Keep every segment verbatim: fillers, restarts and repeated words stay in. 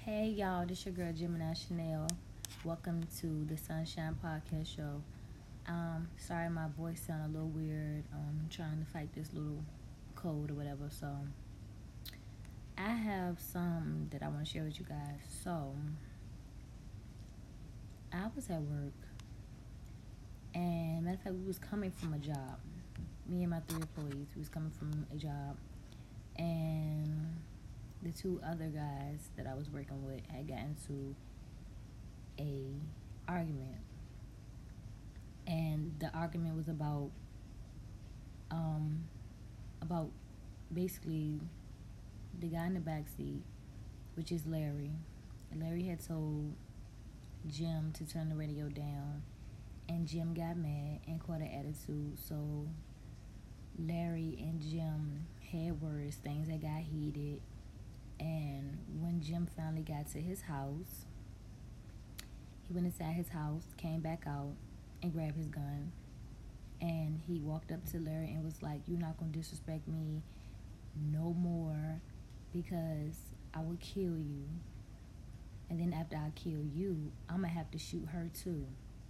Hey y'all, this your girl Gemini Chanel. Welcome to the Sunshine Podcast Show. Um, sorry my voice sound a little weird. Um, I'm trying to fight this little cold or whatever. So I have some that I want to share with you guys. So I was at work, and matter of fact, we was coming from a job. Me and my three employees, we was coming from a job, and the two other guys that I was working with had gotten into a argument, and the argument was about um about basically the guy in the back seat, which is Larry. Larry had told Jim to turn the radio down, and Jim got mad and caught an attitude. So Larry and Jim had words, things that got heated, and when Jim finally got to his house, he went inside his house, came back out, and grabbed his gun. And he walked up to Larry and was like, "You're not going to disrespect me no more, because I will kill you. And then after I kill you, I'm going to have to shoot her too."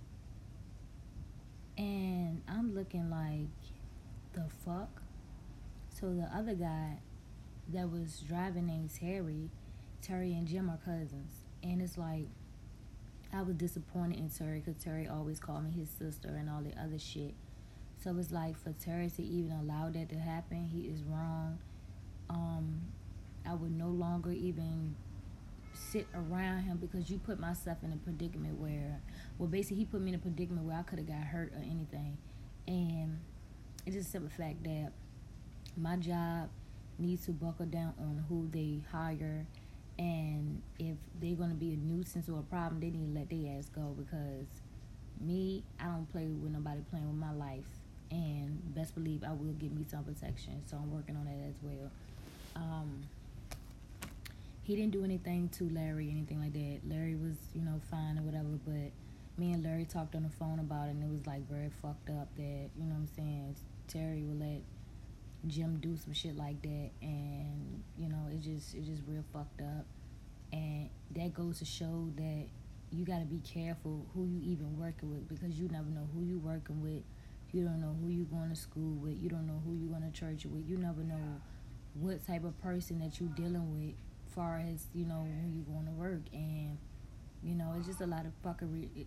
And I'm looking like, the fuck? So the other guy that was driving named Terry. Terry and Jim are cousins. And it's like, I was disappointed in Terry because Terry always called me his sister and all the other shit. So it's like, for Terry to even allow that to happen, he is wrong. Um, I would no longer even sit around him, because you put myself in a predicament where, well, basically he put me in a predicament where I could have got hurt or anything. And it's just a simple fact that my job needs to buckle down on who they hire, and if they're going to be a nuisance or a problem, they need to let their ass go, because me, I don't play with nobody playing with my life, and best believe I will get me some protection, so I'm working on that as well. Um, he didn't do anything to Larry, anything like that. Larry was, you know, fine or whatever, but me and Larry talked on the phone about it, and it was like very fucked up that, you know what I'm saying, Terry would let Jim do some shit like that, and you know, it just it just real fucked up. And that goes to show that you got to be careful who you even working with, because you never know who you working with. You don't know who you going to school with. You don't know who you going to church with. You never know what type of person that you dealing with, far as, you know, when you going to work. And you know, it's just a lot of fuckery. It,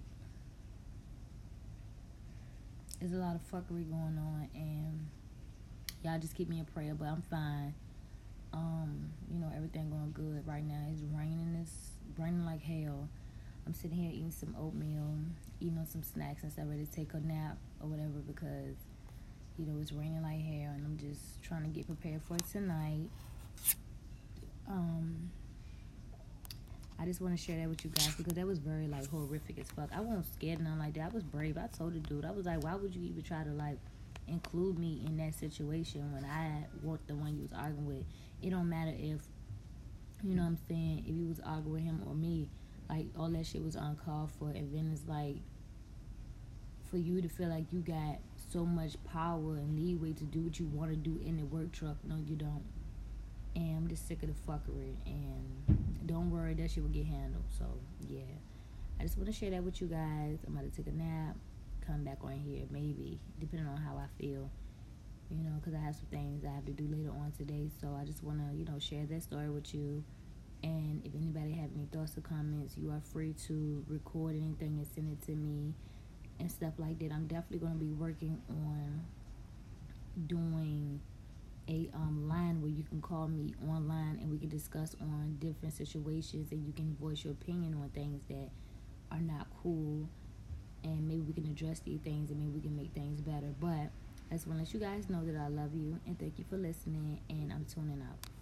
it's a lot of fuckery going on, and y'all just keep me in prayer, but I'm fine. Um, you know, everything going good right now. It's raining, it's raining like hell. I'm sitting here eating some oatmeal, eating on some snacks and stuff, ready to take a nap or whatever, because, you know, it's raining like hell, and I'm just trying to get prepared for tonight. Um, I just want to share that with you guys, because that was very, like, horrific as fuck. I wasn't scared or nothing like that. I was brave. I told the dude, I was like, why would you even try to, like, include me in that situation when I was the one you was arguing with? It don't matter if, you know what I'm saying, if you was arguing with him or me, like, all that shit was uncalled for. And then it's like, for you to feel like you got so much power and leeway to do what you want to do in the work truck. No, you don't. And I'm just sick of the fuckery, and don't worry, that shit will get handled. So yeah, I just want to share that with you guys. I'm about to take a nap, come back on here, maybe, depending on how I feel, you know, because I have some things I have to do later on today. So I just want to, you know, share that story with you. And if anybody have any thoughts or comments, you are free to record anything and send it to me and stuff like that. I'm definitely going to be working on doing a um, line where you can call me online and we can discuss on different situations, and you can voice your opinion on things that are not cool, and maybe we can address these things, and maybe we can make things better. But I just want to let you guys know that I love you, and thank you for listening, and I'm tuning out.